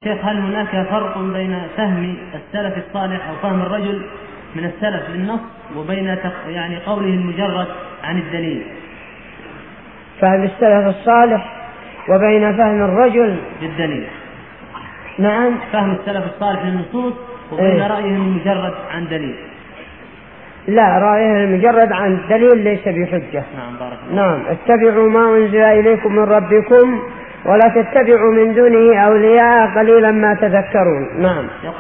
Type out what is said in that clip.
شيخ، هل هناك فرق بين فهم السلف الصالح أو فهم الرجل من السلف للنص وبين يعني قوله المجرد عن الدليل؟ فهم السلف الصالح وبين فهم الرجل بالدليل. نعم، فهم السلف الصالح للنصوص وبين رأيهم المجرد عن دليل. لا، رأيه المجرد عن دليل ليس بحجة. نعم، بارك الله. نعم، اتبعوا ما أنزل إليكم من ربكم ولا تتبعوا من دونه أولياء قليلا ما تذكرون. نعم.